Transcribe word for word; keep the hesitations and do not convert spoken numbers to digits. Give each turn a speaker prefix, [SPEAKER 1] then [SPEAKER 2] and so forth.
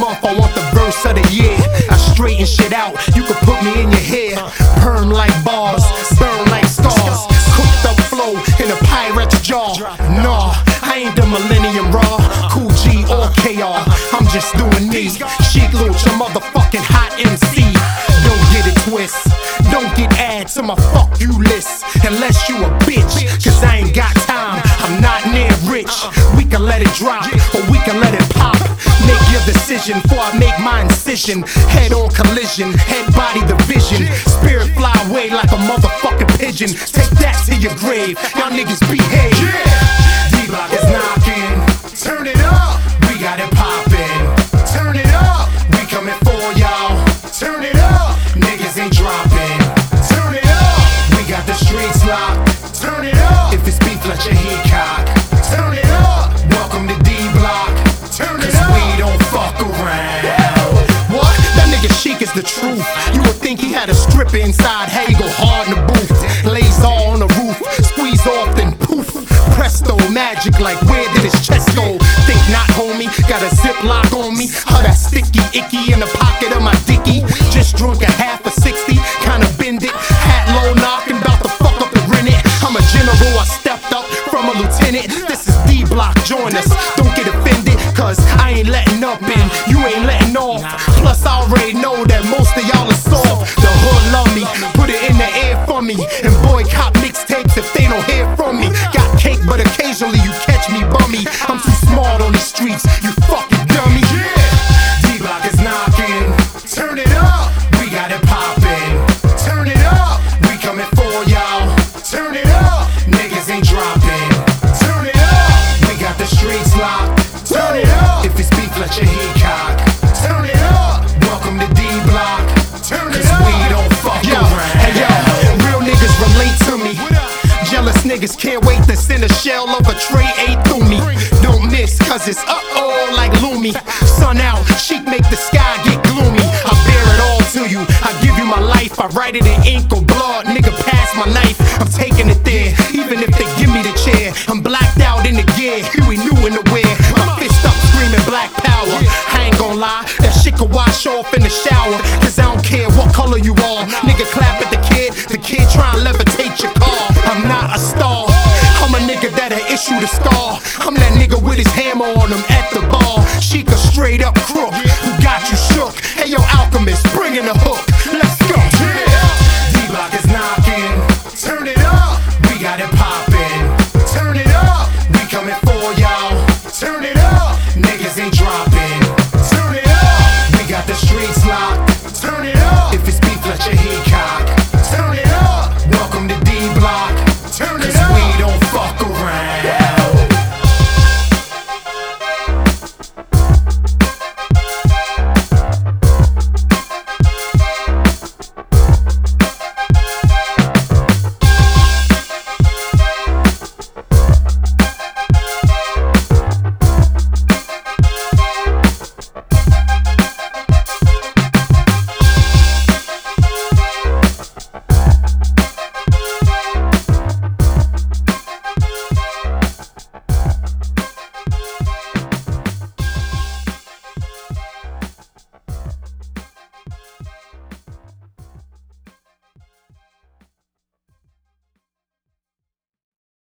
[SPEAKER 1] month, I want the verse of the year. I straighten shit out, you can put me in your hair. Perm like bars, burn like stars. Cooked up flow in a pirate's jaw. Nah, I ain't the Millennium Raw, Cool G or K R. I'm just doing me. Sheek Louch, a motherfucking hot M C. Don't get it twist, don't get add to my fuck you list. Unless you a bitch, cause I ain't got time, I'm not near rich. We can let it drop, or we can let it pop. Make your decision before I make my incision. Head on collision, head body division. Spirit fly away like a motherfucking pigeon. Take that to your grave, y'all niggas behave. Yeah, D-Block is knocking, turn it up, we got it poppin'. Turn it up, we coming for y'all. Turn it up, niggas ain't dropping. Turn it up, we got the streets locked. Turn it up, if it's beef let your heat cock. Turn it up, welcome to D-Block. Turn it up, cause we don't fuck around. What? That nigga Sheek is the truth. You would think he had a stripper inside. How you go hard in the booth? Lays all on the roof, squeeze off then poof. Presto, magic like where did his chest go? Think not homie, got a ziplock on me. Oh that sticky icky in the pocket of my dicky. Just drunk a half a sixty, kinda bend it. Hat low knocking, bout to fuck up the rennet. I'm a general, I stepped up from a lieutenant. This is D-Block, join us, don't get offended. Cause I ain't letting up and you ain't letting off. Plus I already know that most of y'all are soft. The hood love me, put it in the air for me. And boycott mixtapes if they don't hear from me. Got cake but occasionally you catch me bummy. I'm too smart on these streets, you fucking dummy. Yeah, D-Block is knocking, turn it up, we got it poppin'. Turn it up, we coming for y'all. Turn it up, niggas ain't dropping. Turn it up, we got the streets locked. Turn it up, if it's beef let your heat cock. Turn it up, welcome to D-Block. Turn it up, cause we don't fuck yo, around. Hey yo, real niggas relate to me. Jealous niggas can't wait to send a shell of a tray eight through me. Don't miss cause it's uh-oh like Loomy. Sun out, Sheek make the sky get gloomy. I bear it all to you, I give you my life. I write it in ink or blood, nigga pass my knife. I'm taking it there, even if they give me the chair. I'm blacked out in the gear, Huey new in the wear. My fist up screaming black power. I ain't gon' lie, that shit can wash off in the shower. Cause I don't care what color you are. Nigga clap at the kid, the kid try and levitate your car. I'm not a star, I'm a nigga that'll issue the scar. I'm that nigga with his hammer on him at the bar. Sheek a straight up crook who got you shook. Hey yo Alchemist, bring in the hook.